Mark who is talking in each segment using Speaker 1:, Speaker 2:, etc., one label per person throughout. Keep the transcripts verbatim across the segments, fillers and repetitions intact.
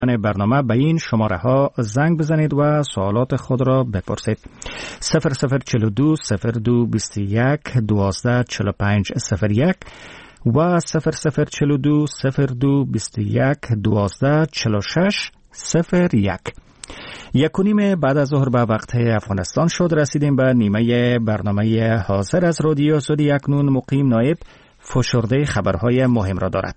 Speaker 1: برنامه به این شماره ها زنگ بزنید و سوالات خود را بپرسید. صفر صفر چهل و دو صفر دو بیست و یک دوازده چهل و پنج صفر یک و صفر صفر چهل و دو صفر دو بیست و یک دوازده چهل و شش صفر یک. یک و نیم بعد از ظهر به وقت افغانستان شد. رسیدیم به نیمه برنامه حاضر از رادیو آزادی. اکنون مقیم نایب فشرده خبرهای مهم را دارد.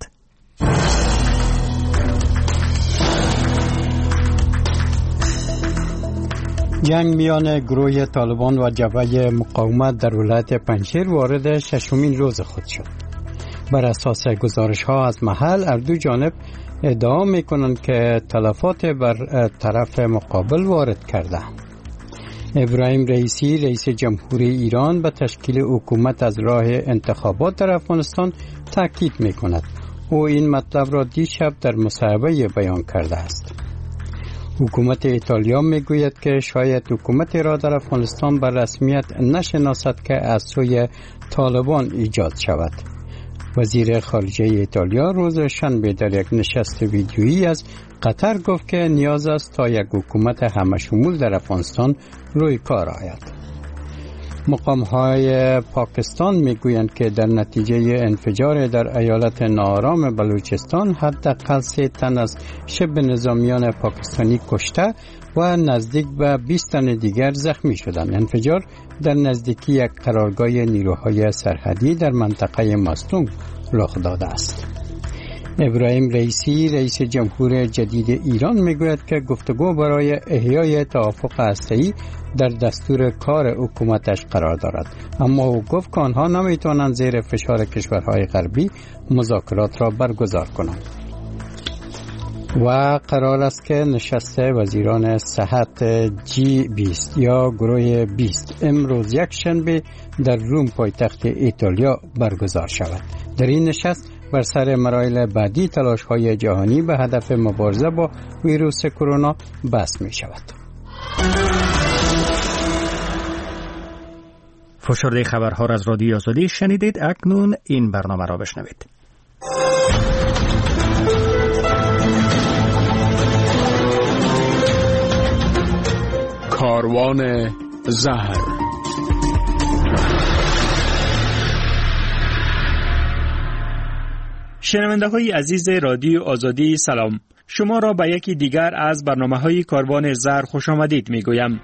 Speaker 2: جنگ میان گروه طالبان و جبهه مقاومت در ولایت پنجشیر وارد ششمین روز خود شد. بر اساس گزارش ها از محل، هر دو جانب ادعا می کنند که تلفات بر طرف مقابل وارد کرده. ابراهیم رئیسی رئیس جمهوری ایران به تشکیل حکومت از راه انتخابات در افغانستان تاکید می کند. او این مطلب را دیشب در مصاحبه بیان کرده است. حکومت ایتالیا می گوید که شاید حکومت را در افغانستان به رسمیت نشناسد که از سوی طالبان ایجاد شود. وزیر خارجه ایتالیا روز شنبه در یک نشست ویدیویی از قطر گفت که نیاز است تا یک حکومت همشمول در افغانستان روی کار آید. مقام‌های پاکستان میگویند که در نتیجه انفجار در ایالت ناآرام بلوچستان حداقل سه تن از شبه نظامیان پاکستانی کشته و نزدیک به بیست تن دیگر زخمی شدند. انفجار در نزدیکی یک قرارگاه نیروهای سرحدی در منطقه مستونگ رخ داده است. ابراهیم رئیسی رئیس جمهور جدید ایران میگوید که گفتگو برای احیای توافق هسته‌ای در دستور کار حکومتش قرار دارد، اما او گفت که آنها نمیتوانند زیر فشار کشورهای غربی مذاکرات را برگزار کنند. و قرار است که نشست وزیران صحت جی بیست یا گروه بیست امروز یک شنبه در روم پایتخت ایتالیا برگزار شود. در این نشست بر سر مراحل بعدی تلاش‌های جهانی به هدف مبارزه با ویروس کرونا بحث می شود.
Speaker 1: فشرده خبرها را از رادیو آزادی شنیدید. اکنون این برنامه را بشنوید.
Speaker 3: کاروان زهر.
Speaker 4: شنونده های عزیز رادیو آزادی سلام. شما را به یکی دیگر از برنامه های کاروان زهر خوش آمدید می گویم.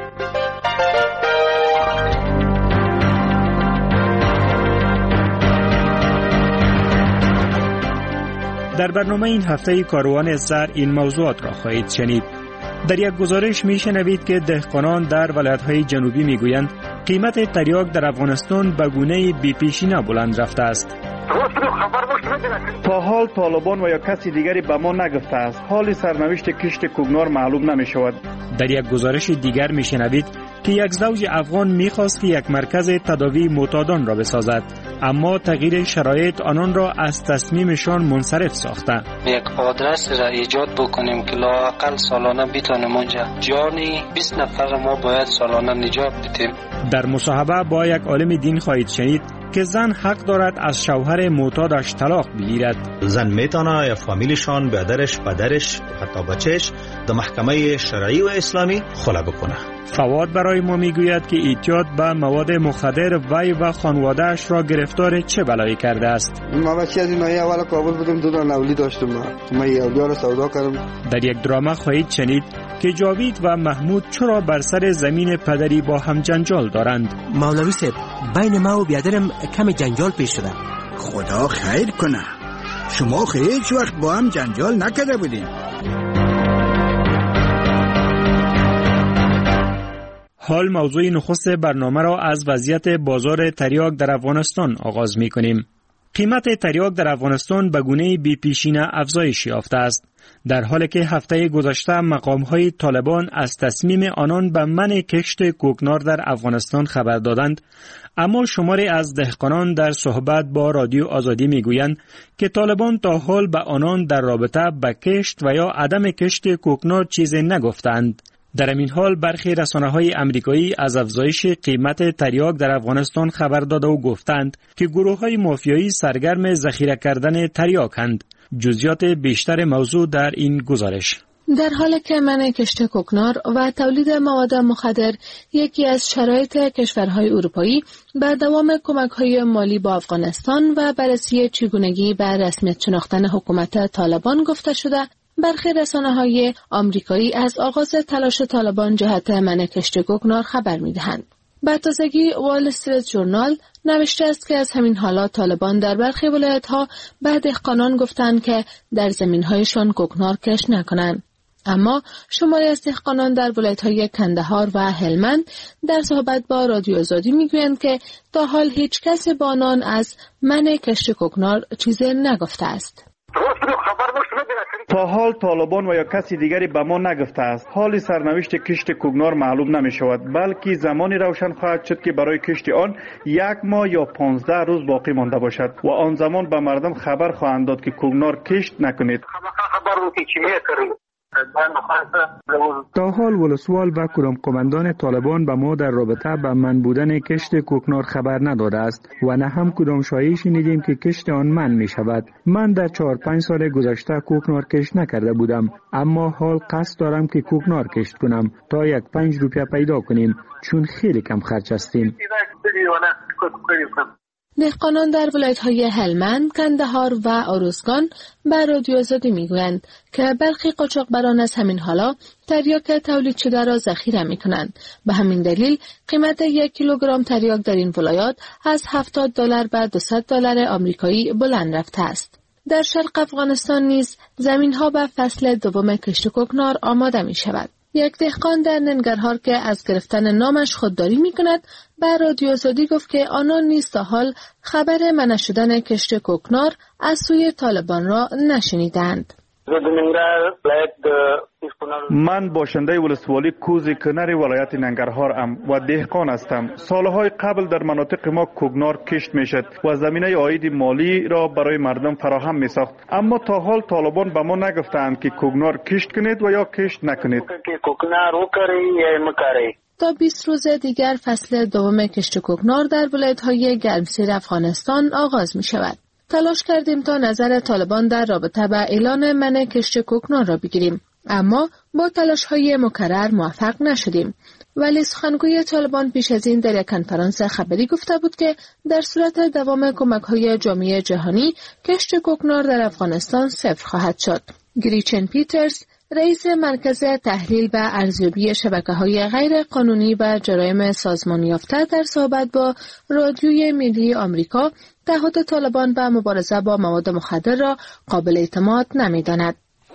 Speaker 4: در برنامه این هفته کاروان زهر این موضوعات را خواهید شنید. در یک گزارش می شنوید که دهقانان در ولایت‌های جنوبی می گویند قیمت تریاک در افغانستان به گونه بی پیشینه بلند رفته است.
Speaker 5: تا حال طالبان و یا کسی دیگری به ما نگفته است. حال سرنوشت کشت کوگنار معلوم نمی شود.
Speaker 4: در یک گزارش دیگر می شنوید که یک زوج افغان می خواست که یک مرکز تداوی معتادان را بسازد، اما تغییر شرایط آنان را از تصمیمشان منصرف ساخته.
Speaker 6: یک آدرس را ایجاد بکنیم که لااقل سالانه بتانیم اونجا جانی بیست نفر ما باید سالانه نجات بدیم.
Speaker 4: در مصاحبه با یک عالم دین خواهید شنید که زن حق دارد از شوهر معتادش طلاق بگیرد.
Speaker 7: زن میتونه یا فامیلشان، برادرش، پدرش، حتی بچهش در محکمه شرعی و اسلامی خلع بکنه.
Speaker 4: فواد برای ما میگوید که اعتیاد به مواد مخدر وی و خانواده‌اش را گرفتار چه بلایی کرده است.
Speaker 8: ما بچه از این مایه اول کابل بودم، دو تا نولی داشتم. ما یهودی‌ها را سودا کردم.
Speaker 4: در یک دراما خواهید شنید که جاوید و محمود چرا بر سر زمین پدری با هم جنجال دارند.
Speaker 9: مولوی صاحب، بین ما و بیادرم کمی جنجال پیش شده.
Speaker 10: خدا خیر کنه. شما هیچ وقت با هم جنجال نکرده بودین.
Speaker 4: حال موضوع نخست برنامه را از وضعیت بازار تریاک در افغانستان آغاز می کنیم. قیمت تریاک در افغانستان به گونه بی پیشینه افزایش یافته است، در حالی که هفته گذشته مقام‌های طالبان از تصمیم آنان به منع کشت کوکنار در افغانستان خبر دادند. اما شماری از دهقانان در صحبت با رادیو آزادی میگویند که طالبان تا حال به آنان در رابطه با کشت و یا عدم کشت کوکنار چیزی نگفتند. در این حال برخی رسانه‌های آمریکایی از افزایش قیمت تریاک در افغانستان خبر داده و گفتند که گروه‌های مافیایی سرگرم ذخیره کردن تریاکند. جزئیات بیشتر موضوع در این گزارش.
Speaker 11: در حالی که منع کشت کوکنار و تولید مواد مخدر یکی از شرایط کشورهای اروپایی به دوام کمک‌های مالی با افغانستان و بررسی چگونگی بر رسمیت شناختن حکومت طالبان گفته شده، برخی رسانه‌های آمریکایی از آغاز تلاش طالبان جهت منع کشت کوکنار خبر می‌دهند. به تازگی وال استریت ژورنال نوشته است که از همین حالات طالبان در برخی ولایت‌ها به دهقانان گفتند که در زمین‌هایشان کوکنار کشت نکنند. اما شماری از دهقانان در ولایت‌های کندهار و هلمند در صحبت با رادیو آزادی می‌گویند که تا حال هیچ کس با آنان از منع کشت کوکنار چیزی نگفته است.
Speaker 5: تا حال طالبان و یا کسی دیگری به ما نگفته است. حال سرنوشت کشت کوکنار معلوم نمی شود، بلکه زمانی روشن خواهد شد که برای کشت آن یک ماه یا پانزده روز باقی مانده باشد و آن زمان به مردم خبر خواهند داد که کوکنار کشت نکنید.
Speaker 12: تا حال ولسوال و کدام قماندان طالبان به ما در رابطه با من بودن کشت کوکنار خبر نداده است و نه هم کدام شایعه شنیدیم که کشت آن من می شود. من در چهار پنج سال گذشته کوکنار کشت نکرده بودم، اما حال قصد دارم که کوکنار کشت کنم تا یک پنج روپیه پیدا کنیم، چون خیلی کم خرج هستیم.
Speaker 11: دهقانان در ولایت‌های هلمند، کندهار و آروزگان به رادیو آزادی می‌گویند که برخی قاچاقبران از همین حالا تریاک تولید شده را ذخیره می‌کنند. به همین دلیل قیمت یک کیلوگرم تریاک در این ولایات از هفتاد دلار به دویست دلار آمریکایی بلند رفته است. در شرق افغانستان نیز زمین‌ها به فصل دوم کشت کوکنار آماده می‌شود. یک دهقان در ننگرهار که از گرفتن نامش خودداری می‌کند به رادیو آزادی گفت که آنان نیز تا حال خبر منع شدن کشت کوکنار از سوی طالبان را نشنیدند.
Speaker 5: من باشنده ولسوالی کوزی کنر ولایت ننگرهار ام و دهقان هستم. سالهای قبل در مناطق ما کوکنار کشت میشد و زمینه عاید مالی را برای مردم فراهم می ساخت، اما تا حال طالبان به ما نگفتند که کوکنار کشت کنید و یا کشت نکنید.
Speaker 11: تا بیست روز دیگر فصل دوم کشت کوکنار در ولایت‌های گرمسیر افغانستان آغاز می شود. تلاش کردیم تا نظر طالبان در رابطه با اعلان منع کشت کوکنار را بگیریم، اما با تلاش‌های مکرر موفق نشدیم. ولی سخنگوی طالبان پیش از این در یک کنفرانس خبری گفته بود که در صورت دوام کمک‌های جامعه جهانی کشت کوکنار در افغانستان صفر خواهد شد. گریچن پیترز، رئیس مرکز تحلیل و ارزیابی شبکه‌های غیر قانونی و جرایم سازمان یافته، در صحبت با رادیوی ملی آمریکا تعهد طالبان به مبارزه با مواد مخدر را قابل اعتماد نمی‌داند.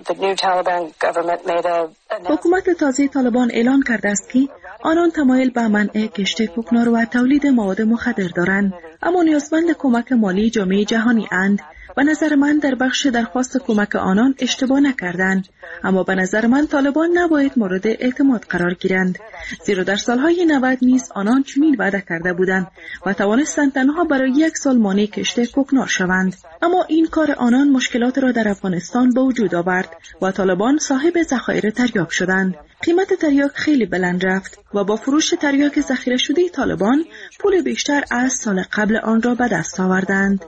Speaker 13: حکومت تازه طالبان اعلان کرده است که آنان تمایل به منع کشت کوکنار و تولید مواد مخدر دارند، اما نیازمند کمک مالی جامعه جهانی اند. به نظر من در بخش درخواست کمک آنان اشتباه نکردند، اما به نظر من طالبان نباید مورد اعتماد قرار گیرند، زیرا در سالهای نود نیز آنان چنین وعده کرده بودند و توانستند تنها برای یک سال مانع کشت کوکنار شوند. اما این کار آنان مشکلات را در افغانستان به وجود آورد و طالبان صاحب ذخایر تریاک شدند. قیمت تریاک خیلی بلند رفت و با فروش تریاک ذخیره شده طالبان پول بیشتر از سال قبل آن را به دست آوردند.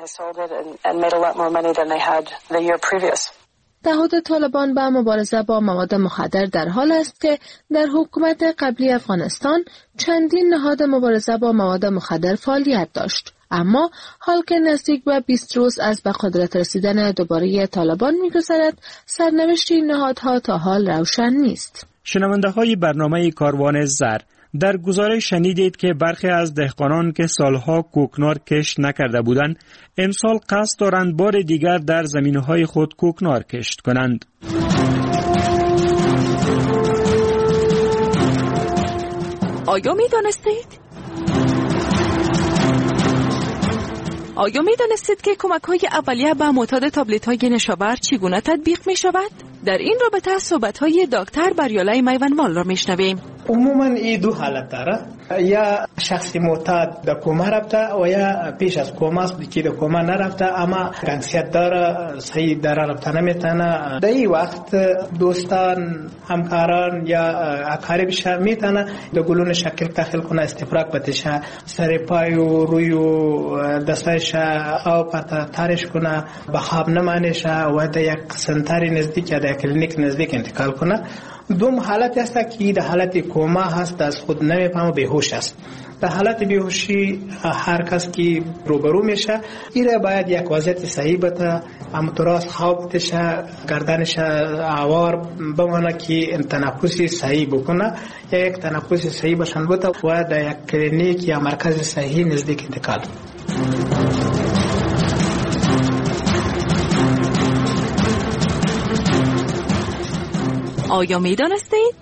Speaker 11: تعهد طالبان به مبارزه با مواد مخدر در حال است که در حکومت قبلی افغانستان چندین نهاد مبارزه با مواد مخدر فعالیت داشت، اما حال که نزدیک به بیست روز از به قدرت رسیدن دوباره طالبان می‌گذرد، سرنوشت این نهادها تا حال روشن نیست.
Speaker 4: شنونده های برنامه کاروان زر، در گزارش شنیدید که برخی از دهقانان که سالها کوکنار کشت نکرده بودند، امسال قصد دارند بار دیگر در زمینهای خود کوکنار کشت کنند.
Speaker 14: آیا می دانستید؟ آیا می دانستید که کمک های اولیه به معتاد تابلت های نشابر چگونه تطبیق می شود؟ در این رابطه صحبت های دکتر بریالای میوانوال را می شنویم.
Speaker 15: عموما این دو حالت داره. یا شخص معتاد در کما رفته و یا پیش از کما است که در کما نرفته اما گنگسیت داره صحیح در رفته نمیتونه. در این وقت دوستان، همکاران یا اقاربش میتونه در گلون شکل تخیل کنه، استفراغ بتشه، سر پای و روی و دستش او پرتا تارش کنه، به خواب نمانشه و در یک سنتری نزدیک یا در کلینیک نزدیک انتقال کنه. دوم حالت است که در حالت کوما هست، از خود نمیفهمه، بیهوش است. در حالت بیهوشی هر کس که روبرو میشه ایره باید یک وضعیت صحیح بده، همطوراست خواب بتشه، گردنش آوار بمانه که تنفسی صحیح بکنه یا یک تنفسی صحیح بشن بده و در یک کلینیک یا مرکز صحیح نزدیک انتقال.
Speaker 14: آیا میدانستید؟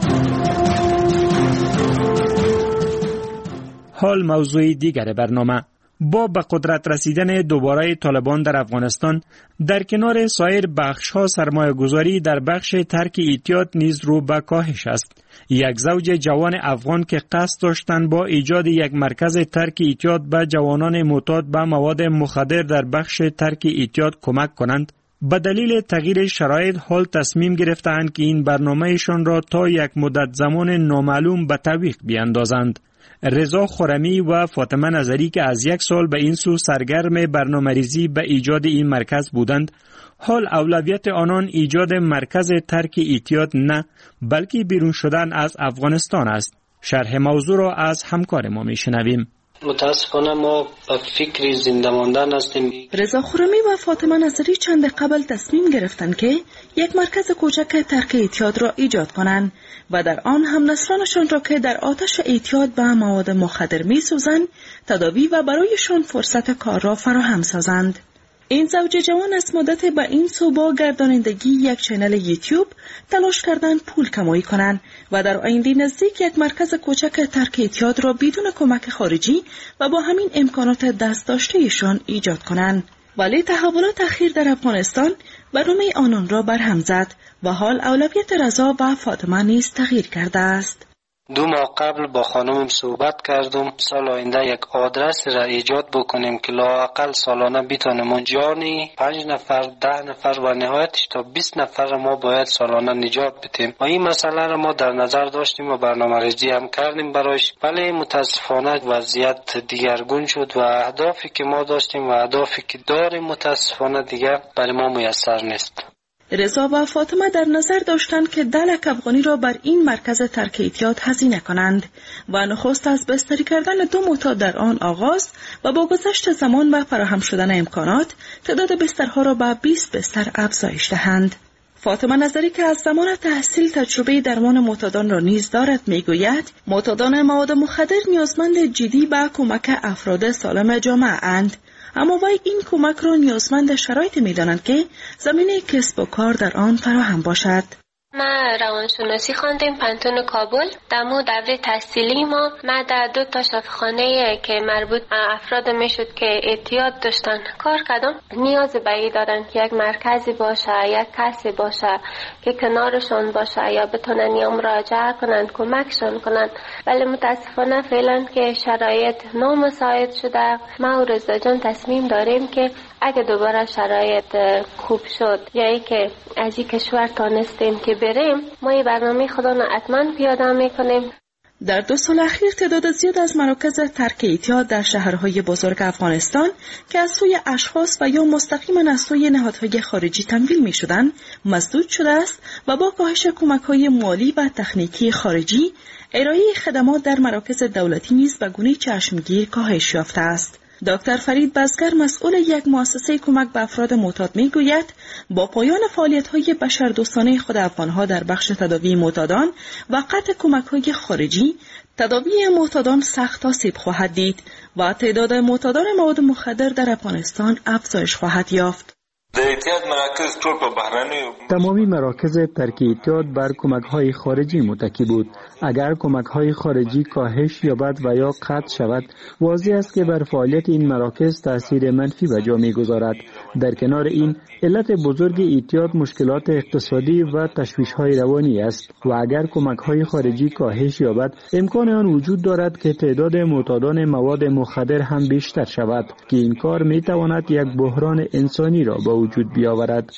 Speaker 4: حال موضوع دیگر برنامه. با به قدرت رسیدن دوباره طالبان در افغانستان، در کنار سایر بخش‌ها سرمایه گذاری در بخش ترک اعتیاد نیز رو به کاهش است. یک زوج جوان افغان که قصد داشتند با ایجاد یک مرکز ترک اعتیاد به جوانان معتاد به مواد مخدر در بخش ترک اعتیاد کمک کنند، به دلیل تغییر شرایط حال تصمیم گرفتند که این برنامهشان را تا یک مدت زمان نامعلوم به تعویق بیاندازند. رضا خرمی و فاطمه نظری که از یک سال به این سو سرگرم برنامه‌ریزی به ایجاد این مرکز بودند، حال اولویت آنان ایجاد مرکز ترک اعتیاد نه، بلکه بیرون شدن از افغانستان است. شرح موضوع را از همکار ما میشنویم.
Speaker 6: متاسفانه ما به فکر زنده ماندن هستیم.
Speaker 13: رضا خرمی و فاطمه نظری چند قبل تصمیم گرفتند که یک مرکز کوچک ترک اعتیاد را ایجاد کنند و در آن هم نسلانشان را که در آتش اعتیاد به مواد مخدر می سوزند تداوی و برایشان فرصت کار را فراهم سازند. این زوج جوان از مدت به این سو با گردانندگی یک چینل یوتیوب تلاش کردند پول کمایی کنند و در آینده نزدیک یک مرکز کوچک ترک اعتیاد را بدون کمک خارجی و با همین امکانات دست داشته‌شان ایجاد کنند. ولی تحولات اخیر در افغانستان برنامه آنان را برهم زد و حال اولویت رضا و فاطمه نیز تغییر کرده است.
Speaker 6: دو ماه قبل با خانمم صحبت کردم سال آینده یک آدرس را ایجاد بکنیم که لااقل سالانه بتونیم اون جانی پنج نفر ده نفر و نهایتش تا بیست نفر ما باید سالانه نجات بدیم و این مسئله را ما در نظر داشتیم و برنامه ریزی هم کردیم برایش، ولی متاسفانه وضعیت دیگرگون شد و اهدافی که ما داشتیم و اهدافی که داریم متاسفانه دیگر برای ما میسر نیست.
Speaker 13: رضا و فاطمه در نظر داشتند که ده لک افغانی را بر این مرکز ترک اعتیاد هزینه کنند و نخست از بستری کردن دو معتاد در آن آغاز و با گذشت زمان و فراهم شدن امکانات تعداد بسترها را به بیست بستر افزایش دهند. فاطمه نظری که از زمان تحصیل تجربه درمان معتادان را نیز دارد میگوید معتادان مواد مخدر نیازمند جدی به کمک افراد سالم جامعه اند، اما وی این کمک را نیازمند شرایط می‌دانند که زمینه کسب و کار در آن فراهم باشد.
Speaker 16: ما روانشناسی خواندیم پنتون کابل. در مو دوره تحصیلی ما ما در دو تا شفاخانه که مربوط افراد میشد که اعتیاد داشتن کار کردم. نیاز به این دارن که یک مرکزی باشه، یک کسی باشه که کنارشون باشه یا بتونن یا مراجعه کنن، کمکشون کنن. ولی متاسفانه فعلا که شرایط نامساعد شده، ما و رضا جان تصمیم داریم که اگه دوباره شرایط خوب شد یا ای که از این کشور تانستیم که بریم، ما این برنامه خدا را حتما پیاده میکنیم.
Speaker 13: در دو سال اخیر تعداد زیاد از مراکز ترک اعتیاد در شهرهای بزرگ افغانستان که از سوی اشخاص و یا مستقیما از سوی نهادهای خارجی تمویل می شدن مسدود شده است و با کاهش کمک‌های مالی و تکنیکی خارجی ارائه خدمات در مراکز دولتی نیز به گونه چشمگیر کاهش یافته است. دکتر فرید بزگر مسئول یک مؤسسه کمک به افراد معتاد میگوید با پایان فعالیت‌های بشردوستانه خود افغان‌ها در بخش تداوی معتادان و قطع کمک‌های خارجی، تداوی معتادان سخت آسیب خواهد دید و تعداد معتادان مواد مخدر در افغانستان افزایش خواهد یافت.
Speaker 12: تمامی مراکز ترک اتحاد بر کمک‌های خارجی متکی بود. اگر کمک‌های خارجی کاهش یابد و یا قطع شود، واضح است که بر فعالیت این مراکز تأثیر منفی به جا می‌گذارد. در کنار این، علت بزرگ اتحاد مشکلات اقتصادی و تشویش‌های روانی است و اگر کمک‌های خارجی کاهش یابد، امکان آن وجود دارد که تعداد معتادان مواد مخدر هم بیشتر شود که این کار می‌تواند یک بحران انسانی را به وجود بیاورد.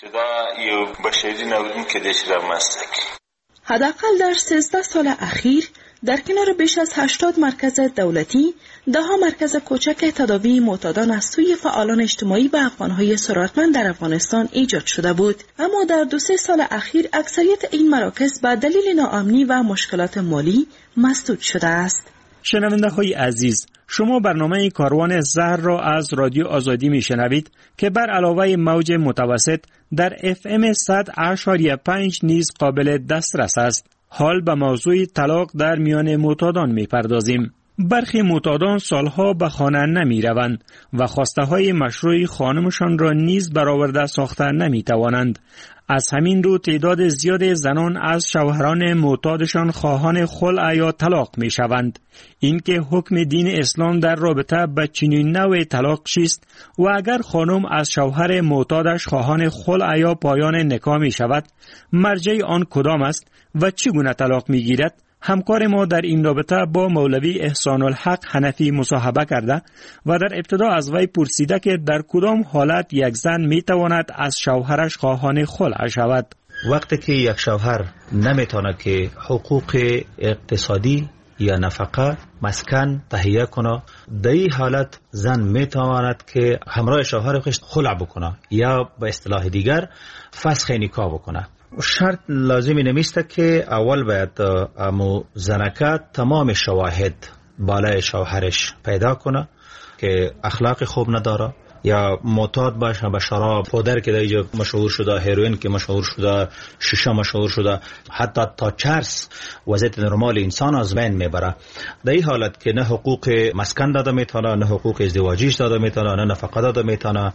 Speaker 13: حداقل در سیزده سال اخیر در کنار بیش از هشتاد مرکز دولتی، ده ها مرکز کوچک تداوی معتادان از سوی فعالان اجتماعی و افغان‌های ثروتمند در افغانستان ایجاد شده بود، اما در دو سه سال اخیر اکثریت این مراکز به دلیل ناامنی و مشکلات مالی مسدود شده است.
Speaker 4: شنونده های عزیز، شما برنامه کاروان زهر را از رادیو آزادی می شنوید که بر علاوه موج متوسط در اف ام صد اشاریه پنج نیز قابل دسترس است. حال به موضوع طلاق در میان معتادان می پردازیم. برخی معتادان سالها به خانه نمی روند و خواسته های مشروع خانمشان را نیز برآورده ساخته نمی توانند. از همین رو تعداد زیاد زنان از شوهران معتادشان خواهان خلع یا طلاق می شوند. این که حکم دین اسلام در رابطه با چنین نوع طلاق چیست و اگر خانم از شوهر معتادش خواهان خلع یا پایان نکاح می شود، مرجع آن کدام است و چگونه طلاق می گیرد؟ همکار ما در این رابطه با مولوی احسان الحق حنفی مصاحبه کرده و در ابتدا از وی پرسیده که در کدام حالت یک زن می تواند از شوهرش خواهان خلع شود.
Speaker 7: وقتی که یک شوهر نمیتونه که حقوق اقتصادی یا نفقه مسکن تهیه کنه، در این حالت زن میتواند که همراه شوهر خودش خلع بکنه یا به اصطلاح دیگر فسخ نکاح بکنه. شرط لازمی نمیسته که اول باید امو زنکه تمام شواهد بالای شوهرش پیدا کنه که اخلاق خوب نداره یا معتاد باشه به شراب، پودر که در اینجا مشهور شده، هیروئین که مشهور شده، شیشه مشهور شده، حتی تا چرس وضعیت نرمال انسان از بین میبره. در این حالت که نه حقوق مسکن داده میتونه، نه حقوق ازدواجیش داده میتونه، نه نفقه داده میتونه،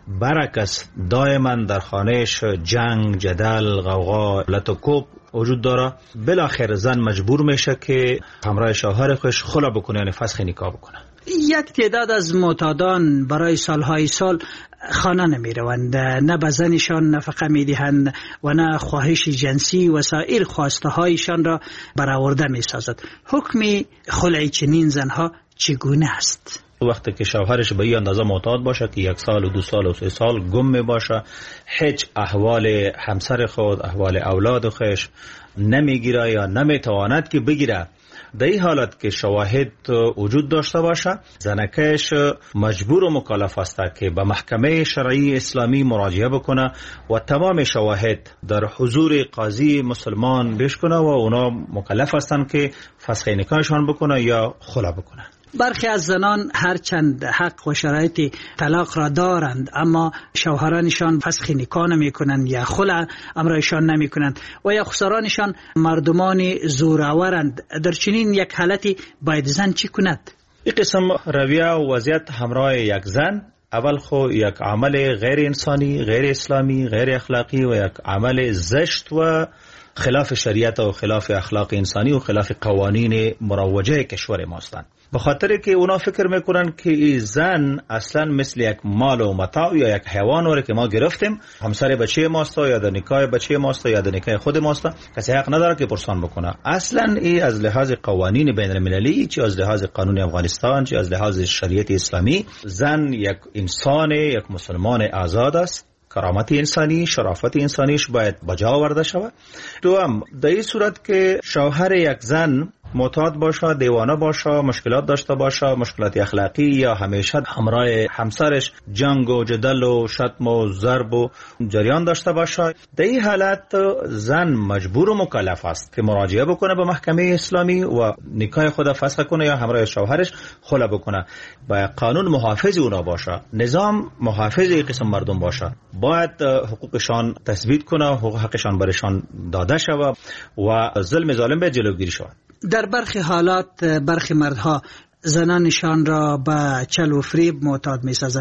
Speaker 7: برعکس دائما در خانهش جنگ، جدل، غوغا، لطوکوب وجود داره، بالاخره زن مجبور میشه که همراه شوهر خودش خلع بکنه، یعنی فسخ نکاح بکنه.
Speaker 17: یک تعداد از معتادان برای سالهای سال خانه نمی روند، نه به زنشان نفقه می دهند و نه خواهش جنسی و سایر خواسته هایشان را برآورده می سازد. حکم خلع چنین زنها چگونه است؟
Speaker 7: وقتی که شوهرش به این اندازه معتاد باشه که یک سال و دو سال و سه سال گم می باشه، هیچ احوال همسر خود، احوال اولاد خودش نمیگیره یا نمیتواند که بگیره، در این حالت که شواهد وجود داشته باشه، زنکش مجبور و مکلف است که به محکمه شرعی اسلامی مراجعه بکنه و تمام شواهد در حضور قاضی مسلمان پیش کنه و اونا مکلف هستند که فسخ نکاحشان بکنه یا خلع بکنه.
Speaker 17: برخی از زنان هرچند حق و شرایط طلاق را دارند اما شوهرانشان فسخ نکاح نمی کنند یا خلع امرایشان نمی کنند و یا خسرانشان مردمان زورآورند. در چنین یک حالتی باید زن چی کند؟
Speaker 7: این قسم رویه و وضعیت همراه یک زن اول خو یک عمل غیر انسانی، غیر اسلامی، غیر اخلاقی و یک عمل زشت و خلاف شریعت و خلاف اخلاق انسانی و خلاف قوانین مروجه کشور ما هستند. به خاطر که اونا فکر میکنن که این زن اصلا مثل یک مال و متاع یا یک حیوان وره که ما گرفتیم، همسر بچه ماست یا در نکاح بچه ماست یا در نکاح خود ماست، کسی حق نداره که پرسان بکنه. اصلا این از لحاظ قوانین بین المللی، چه از لحاظ قانون افغانستان، چه از لحاظ شریعت اسلامی، زن یک انسان، یک مسلمان آزاد است. کرامت انسانی، شرافت انسانیش باید بجا آورده شود. دوم، در این صورت که شوهر یک زن معتاد باشه، دیوانه باشه، مشکلات داشته باشه، مشکلات اخلاقی یا همیشه همراه همسرش جنگ و جدل و شتم و ضرب و جریان داشته باشه، در این حالت زن مجبور و مکلف است که مراجعه بکنه به محکمه اسلامی و نکاح خود فسخ کنه یا همراه شوهرش خلع بکنه. باید قانون محافظ اونا باشه، نظام محافظ این قسم مردم باشه، باید حقوقشان تثبیت کنه، حقوق حقشان برشان داده شود و ظلم ظالم به جلوگیری شود.
Speaker 17: در برخی حالات برخی مردها زنانشان را به چل و فریب معتاد می سازند.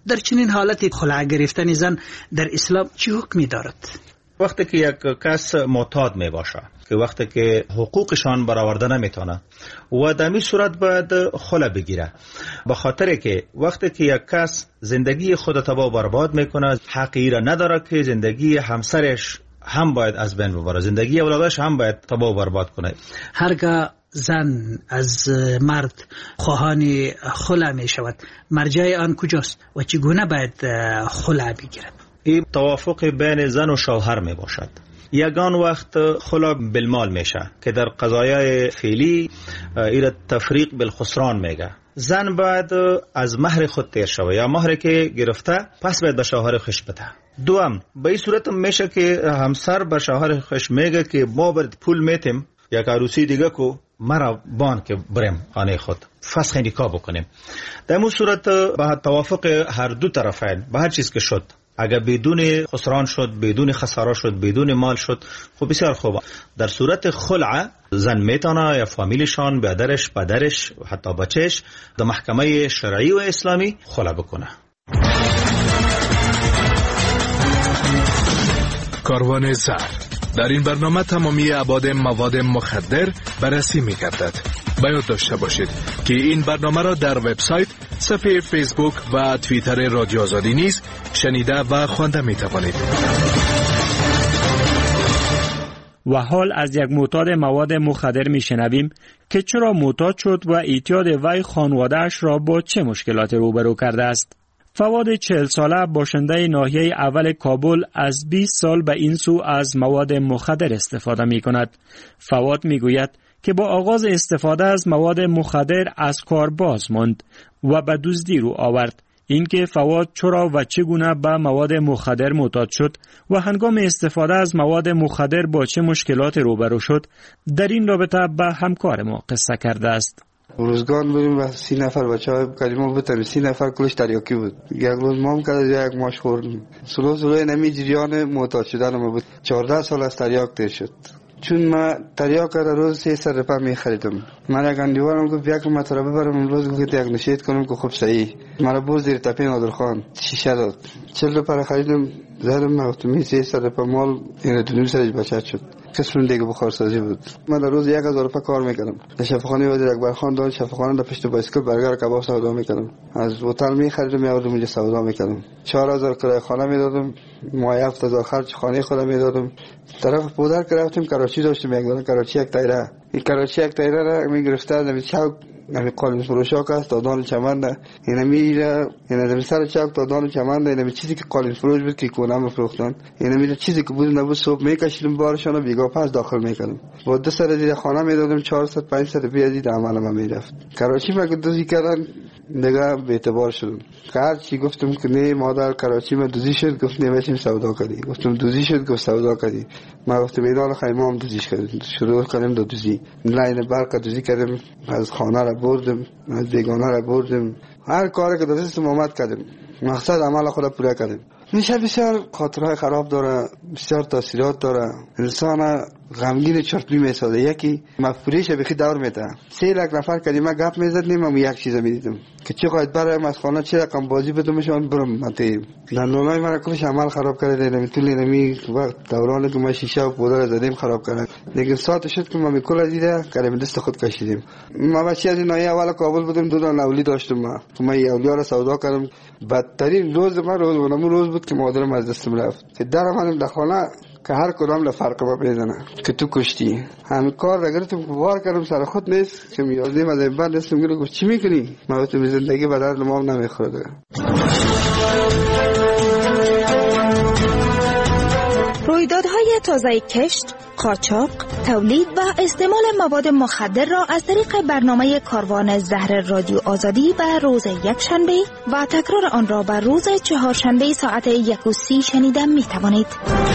Speaker 17: در چنین حالتی خلع گرفتن زن در اسلام چه حکمی دارد؟
Speaker 7: وقتی که یک کس معتاد می باشه که وقتی که حقوقشان برآورده نمیتونه و در این صورت باید خلع بگیره، به خاطر که وقتی که یک کس زندگی خود تباه و برباد میکنه حقی را نداره که زندگی همسرش هم باید از بین ببره، زندگی اولادش هم باید تباه و برباد کنه.
Speaker 17: هرگاه زن از مرد خواهان خلع می شود، مرجع آن کجاست و چگونه باید خلع بگیرد؟
Speaker 7: این توافق بین زن و شوهر می باشد. یگان وقت خلع بالمال میشه که در قضایای فعلی این تفریق بالخسران میگه. زن باید از مهر خود تیر شوه یا مهری که گرفته پس باید به شوهر خوش بده. دوم به این صورت میشه که همسر به شوهر خوش میگه که ما باید پول میتیم یک عروسی دیگه کو مرا بان که بریم خانه خود فسخ نکاح بکنیم. در این صورت به توافق هر دو طرفین به هر چیز که شد، اگر بدون خسران شد، بدون خساره شد، بدون مال شد، خب بسیار خوبه. در صورت خلع زن میتونه یا فامیلشان، برادرش، پدرش، حتی بچهش در محکمه شرعی و اسلامی خلع بکنه.
Speaker 3: کاروان زهر در این برنامه تمامی ابعاد مواد مخدر بررسی می‌گردد. باید داشته باشید که این برنامه را در وبسایت، صفحه فیسبوک و توییتر رادیو آزادی نیز شنیده و خوانده می‌توانید.
Speaker 4: و حال از یک معتاد مواد مخدر میشنویم که چرا معتاد شد و اعتیاد وی خانواده‌اش را با چه مشکلات روبرو کرده است. فواد چهل ساله باشنده ناحیه اول کابل از بیست سال به این سو از مواد مخدر استفاده می کند. فواد می گوید که با آغاز استفاده از مواد مخدر از کار باز ماند و به دزدی رو آورد. اینکه فواد چرا و چگونه به مواد مخدر معتاد شد و هنگام استفاده از مواد مخدر با چه مشکلات روبرو شد، در این رابطه به همکار ما قصه کرده است.
Speaker 8: روزگان بودیم و سی نفر بچه های کلیما بودیم، سی نفر کلش تریاکی بود. یک روز مام کرد یک ماش خوردم. سلو سلوی نمی جریان معتاد شدن ما بود. چهارده سال از تریاک تیر شد. چون ما تریاک را روز سه سر رپا می خریدم. من یک اندیوارم گفت یک مطرح ببرم امروز گفت یک نشید کنم که خوب صحیح. مرا برد زیر تپه نادرخان شیشه داد. چهل رپا خریدم زدم ما وقتی سه سر رپا مال این دونیم سرش بچت شد. قسم دیگه بخارسازی بود. من در روز یک هزار روپیه کار میکردم. در شفاخانه وزیر اکبر خان داشت، شفاخانه در پشت بایسکل برگر کباب سودا میکردم. از هتل میخریدم میآوردم اینجا سودا میکردم. چهار هزار کرایه خانه میدادم، ماهی هفت هزار خرج خانه خودم میدادم. طرف پودر که رفتیم کراچی داشتم، یک دونه کراچی یک تایره. این کراچی یک تایره را میگرفته در چوک نمی قالین فروشاک است تا دان چمنده. اینا میره اینا در سر چوک تا دان چمنده. اینا چیزی که قالین فروش بود که کونه میفروختن. اینا میره چیزی که بود نبود صبح میکشیدم بارشون بیگا پس داخل میکردم. با دو سر زیر خانه میدادم چهارصد پانصد بیازید عمل ما میرفت. کراچی ما که دوزی کردن دیگه به اعتبار شدم. هر چی گفتم که نه مادر کراچی ما دوزی شد، گفت نمیشیم سودا کردی. گفتم دوزی شد، گفت سودا کردی. ما گفتم میدان خیمه هم دوزیش کردیم. شروع کردیم دو دوزی. لاین برق دوزی کردیم، از خانه را بردم، از بیگانه را بردم. هر کاری که دستم اومد کردیم. مقصد عمل خود پورا کردیم. میشه بسیار خاطرهای خراب داره، بسیار تاثیرات داره. انسان غمگین چرتمی میسازه. یکی مفروریش بخی دور میده. سه لک نفر کلمه گپ میزدیم، من یک چیز میدیدم که چه قاعد برایم از خانه چه رقم بازی بدمشون برم مته. لنولای من کلش عمل خراب کرده. نمیتونی نمی وقت دوران که ما شیشه و پودر زدیم خراب کردن. لیکن ساعت شد که ما میکل دیده کلمه دست خود کشیدیم. ما بچه از نایه اول کابل بودیم، دو تا اولی داشتم. ما ما اولیا را سودا کردم. بدترین روز ما روز اونم روز بود که مادرم از دستم رفت. که در من در خانه که هر کدام له فرق با بزنه که تو کشتی. همین کار اگر تو وار کردم سر خود نیست که میادیم از این بعد دستم گرفت چی میکنی؟ ما تو زندگی به درد ما نمیخوره.
Speaker 18: رویدادهای تازه کشت، قاچاق، تولید و استعمال مواد مخدر را از طریق برنامه کاروان زهر رادیو آزادی به روز یکشنبه و تکرار آن را به روز چهارشنبه ساعت یک و سی شنیده می توانید.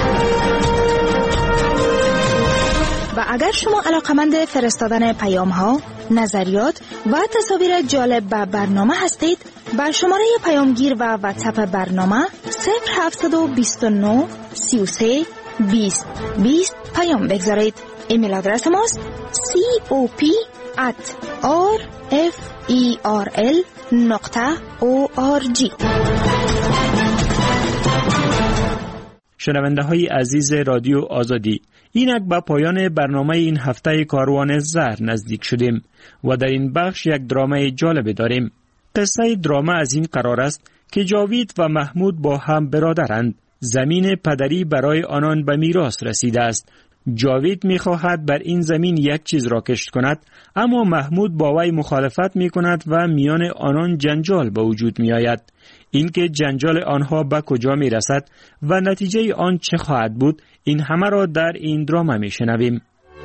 Speaker 18: و اگر شما علاقمند فرستادن پیام ها، نظریات و تصاویر جالب به برنامه هستید، با شماره پیامگیر و واتساپ برنامه صفر هفت دو نه سی و سه بیست بیست پیام بگذارید. ایمیل آدرس ماست cop at r f e r l نقطه org.
Speaker 4: شنونده های عزیز رادیو آزادی، اینک به پایان برنامه این هفته کاروان زهر نزدیک شدیم و در این بخش یک درامه جالب داریم. قصه درامه از این قرار است که جاوید و محمود با هم برادرند. زمین پدری برای آنان به میراث رسیده است. جاوید می‌خواهد بر این زمین یک چیز را کشت کند، اما محمود با وی مخالفت می‌کند و میان آنان جنجال به وجود می‌آید. اینکه جنجال آنها به کجا می‌رسد و نتیجه آن چه خواهد بود، این همه را در این درامه می‌شنویم.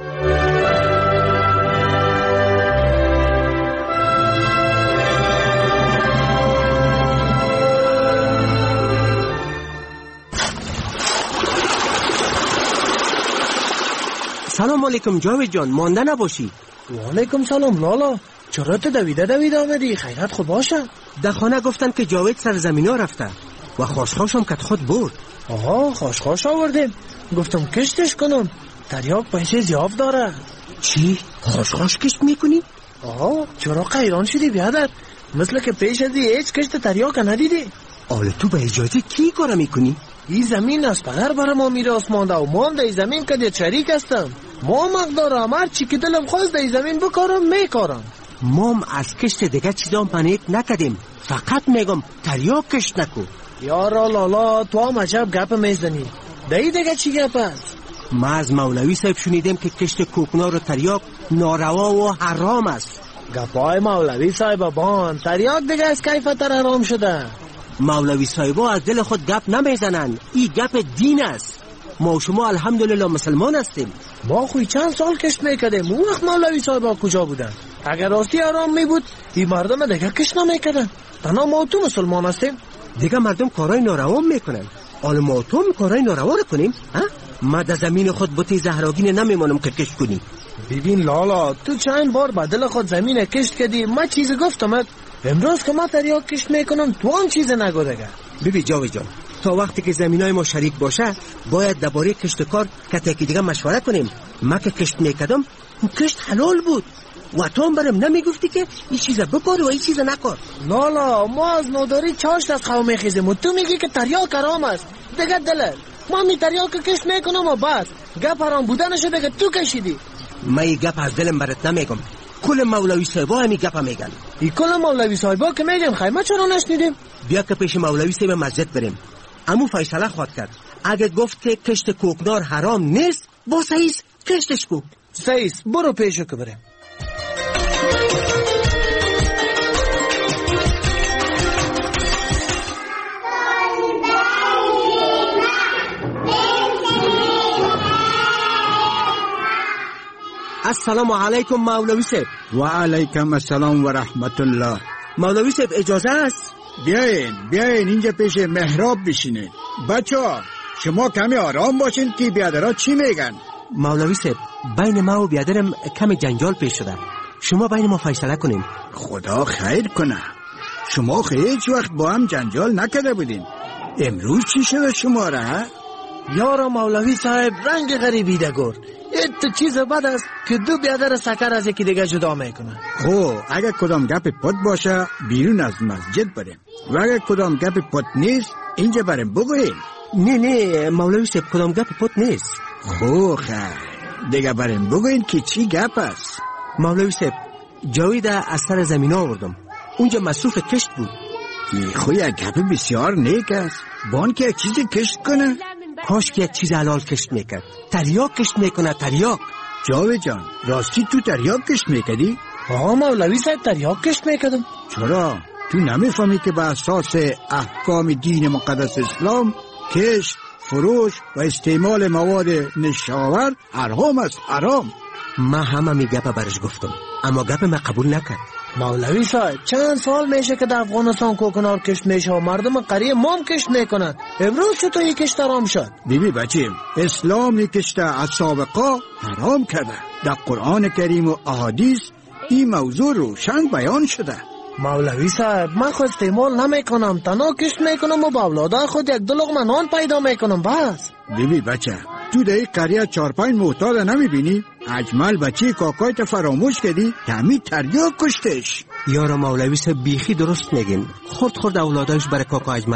Speaker 9: سلام علیکم جاوید جان، مانده نباشی.
Speaker 19: و علیکم سلام لالا، چرا تو دویده دویده آمدی؟ خیرت خوب باشه؟
Speaker 9: در خانه گفتن که جاوید سر زمین ها رفته و خاشخاش هم کت خود برد.
Speaker 19: آها، خاشخاش آوردیم، گفتم کشتش کنم، تریاک پیسه زیاد داره.
Speaker 9: چی؟ خاشخاش کشت میکنی؟
Speaker 19: آها، چرا قیران شدی بیادر؟ مثل که پیش ازی هیچ کشت تریاک ندیدی.
Speaker 9: آله تو به اجازه کی کار میکنی؟
Speaker 19: این زمین از پدر برای ما میراث مانده و ما هم در این زمین که شریک هستم. ما مقدارم، هر چی که دلم خواست در این زمین بکارم میکارم.
Speaker 9: ما هم از کشت دیگه چیزا منیت نکدیم، فقط میگم تریاک کشت نکو.
Speaker 19: یارا لالا، تو هم عجب گپ میزنی. در این دیگه چی گپ است؟
Speaker 9: ما از مولوی صاحب شنیدیم که کشت کوکنار و تریاک ناروا و حرام است.
Speaker 19: گپای مولوی صاحب بان، تریاک دیگه از کیفت حرام شده.
Speaker 9: مولوی صاحبا از دل خود گپ نمیزنن، این گپ دین است. ما و شما الحمدلله مسلمان هستیم.
Speaker 19: ما خوی چند سال کشت میکردیم، اون وقت مولوی صاحبا کجا بودن؟ اگر راستی حرام میبود این مردم دیگه کشت نمیکردن. تنها ما تو مسلمان هستیم.
Speaker 9: دیگه مردم کارای ناروا میکنن، حالا ما تو کارای ناروا رو کنیم؟ ها؟ ما در زمین خود بوتی زهراگین نمیمونم که کشت کنی.
Speaker 19: ببین لالا، تو چند بار به دل خود زمین کشت کردی، ما چیز گفتمت. امروز که ما تریاک کشت میکنم تو هم چیز نگو دیگه.
Speaker 9: ببین جاوید جان، تا وقتی که زمینای ما شریک باشه باید درباره کشت کار که دیگه مشوره کنیم. ما که کشت میکردم اون کشت حلال بود و تو هم برم نمیگفتی که این چیزا بکار و این چیزا نکار.
Speaker 19: لالا، ما از نوداری چاشت از خواه میخیزیم و تو میگی که تریاک حرام است. دیگه دلت ما می تریاک کشت میکنم و بس گپ حرام بودنشو دیگه تو کشیدی.
Speaker 9: ما این گپ از دلم برات نمیگم، کل مولوی صاحبا همی گپ میگن.
Speaker 19: این کل مولوی صاحبا که میگن خیمه چرا نشنیدیم؟
Speaker 9: بیا که پیش مولوی صاحب مسجد بریم. امو فیصله خواهد کرد. اگه گفت که کشت کوکنار حرام نیست، با سعیس کشتش کو.
Speaker 19: سعیس برو پیشو که بریم.
Speaker 9: السلام علیکم مولوی صاحب.
Speaker 10: و علیکم السلام و رحمت الله.
Speaker 9: مولوی صاحب اجازه است؟
Speaker 10: بیاین بیاین اینجا پیش محراب بشینین. بچه ها شما کمی آرام باشین که بیادرها چی میگن.
Speaker 9: مولوی صاحب بین ما و بیادرم کمی جنجال پیش شده، شما بین ما فیصله کنین.
Speaker 10: خدا خیر کنه. شما هیچ وقت با هم جنجال نکرده بودین، امروز چی شده شما را؟
Speaker 19: یارا مولوی صاحب رنگ غریبی ده گرد. ایت چیز بد است که دو بیادر سکر از یکی دیگه جدا میکنن.
Speaker 10: خب اگر کدام گپ پت باشه بیرون از مسجد بریم و اگر کدام گپ پت نیست اینجا بریم بگوییم.
Speaker 9: نه نه مولوی صاحب کدام گپ پت نیست.
Speaker 10: خب خیر دیگه بریم بگوییم که چی گپ است.
Speaker 9: مولوی صاحب جاوید از سر زمین آوردم، اونجا مصروف کشت بود.
Speaker 10: این خوی یک گپ بسیار نیک است. بان که یک چیزی کشت کنه،
Speaker 9: کاش که یک چیز حلال کشت میکرد. تریاک کشت میکنه، تریاک.
Speaker 10: جاوید جان راستی تو تریاک کشت میکردی؟
Speaker 19: آه مولوی صاحب تریاک کشت میکردم.
Speaker 10: چرا؟ تو نمیفهمی که به اساس احکام دین مقدس اسلام کشت، فروش و استعمال مواد نشاور حرام است، حرام.
Speaker 9: ما همه می گپ برش گفتم اما گپ ما قبول نکرد.
Speaker 19: مولوی صاحب چند سال میشه که در افغانستان کوکنار کشت میشه و مردم قریه مام کشت میکنند. امروز چطور یک کشت حرام شد؟
Speaker 10: بیبی بچیم اسلام یک کشت از سابقا حرام کرده. در قرآن کریم و احادیث این موضوع روشن بیان شده.
Speaker 19: مولوی صاحب من خود استعمال نمیکنم، تنها کشت میکنم و با اولادای خود یک دو لقمه نان پیدا میکنم بس.
Speaker 10: بیبی بچه تو در این قریه چار پنج معتاد نمیبینی؟ اجمل بچه کاکایت فراموش کردی که همین تریاک کشتش.
Speaker 9: یارا مولوی صاحب بیخی درست میگین، خورد خورد اولادایش برای کاکا اجمل مال.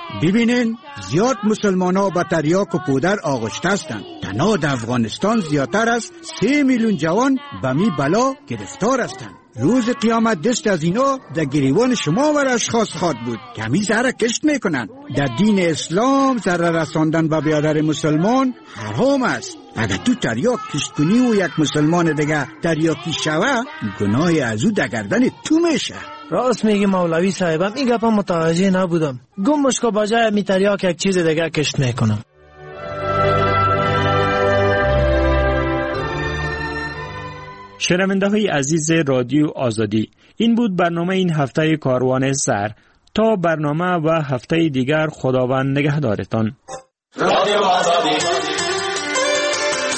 Speaker 10: ببینین زیاد مسلمان ها به تریاک و پودر آغشته هستند. تنها در افغانستان زیادتر از سه میلیون جوان به می بلا گرفتار هستند. روز قیامت دست از اینا در گریوان شما و اشخاص خواد بود که همی زهره کشت میکنن. در دین اسلام زهره رساندن به برادر مسلمان حرام است. اگر تو تریاک کشت کنی و یک مسلمان دیگه تریاکی شوه، گناه از او در گردن تو میشه.
Speaker 19: راست میگی مولوی صاحبم، این گپا متوجه نبودم. گمش که بجای می تریاک یک چیز دیگه کشت میکنم.
Speaker 4: شنونده های عزیز رادیو آزادی، این بود برنامه این هفته کاروان زر. تا برنامه و هفته دیگر خداوند نگهدارتان. رادیو آزادی.